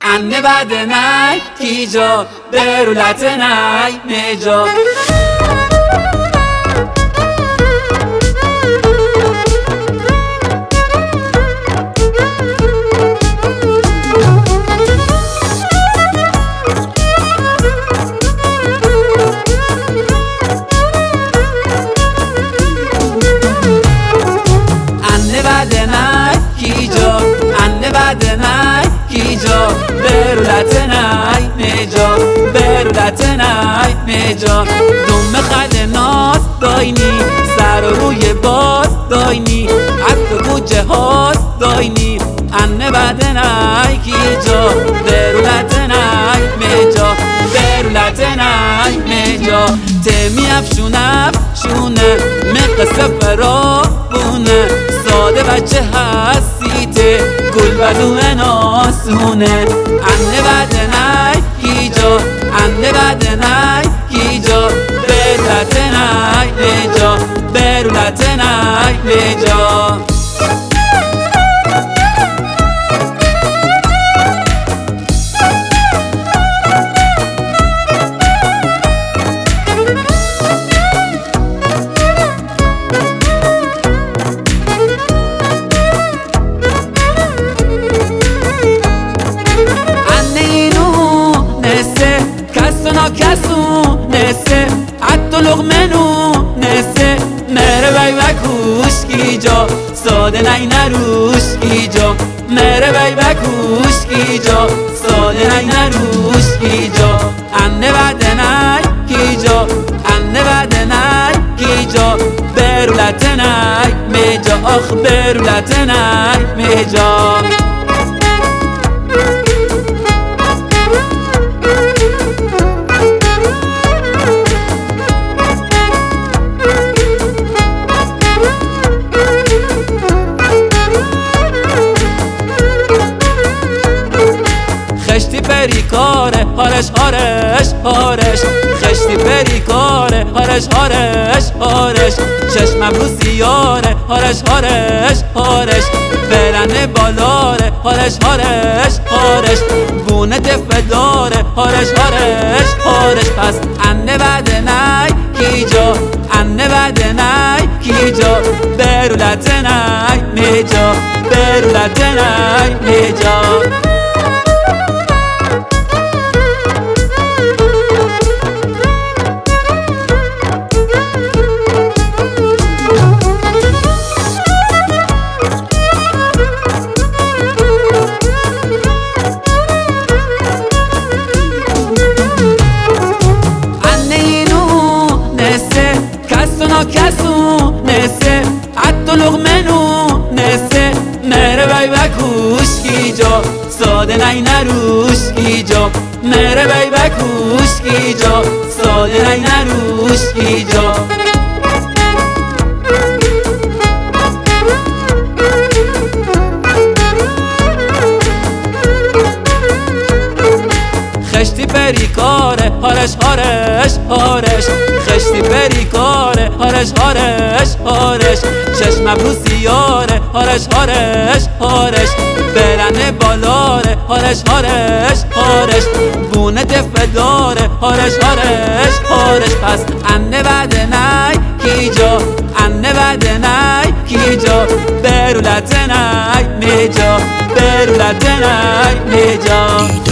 anne badenay kijo berulatenay nejo برولتنای نجا دوم خد ناز داینی سر و روی باز داینی حتی گوچه هاز داینی انه بدنای کیجا برولتنای مجا برولتنای مجا تمی افشونه مقصه فرا بونه ساده بچه هستیته گل بدو ناسونه انه بدنای کیجا anne badenay kijo berulatenay nejo berulatenay nejo کسو نسه حتی لغمنو نسه مره بای بکوش کی جا ساده نی نروش کی جا مره بای بکوش کی جا ساده نی نروش کی جا انه بدنای کی جا انه بدنای کی جا برولتنای میجا آخ برولتنای میجا خشتی پریکاره هارش خشتی پریکاره هارش چشمم رو سیاره هارش برنه بالاره هارش بونه دفداره هارش پس انه بدنای کیجا انه بدنای کیجا برولتنای میجا برولتنای میجا کسو نسه حتی لغمنو نسه مره بای بکوش کی جا ساده نی نروش کی جا مره بای بکوش کی جا ساده نی نروش کی جا خشتی پریکاره هارش خشتی پریکاره هارش چشمم رو سیاره هارش برنه بالاره هارش بونه دفداره هارش پس انه بدنای کیجا انه بدنای کیجا برولتنای میجا برولتنای میجا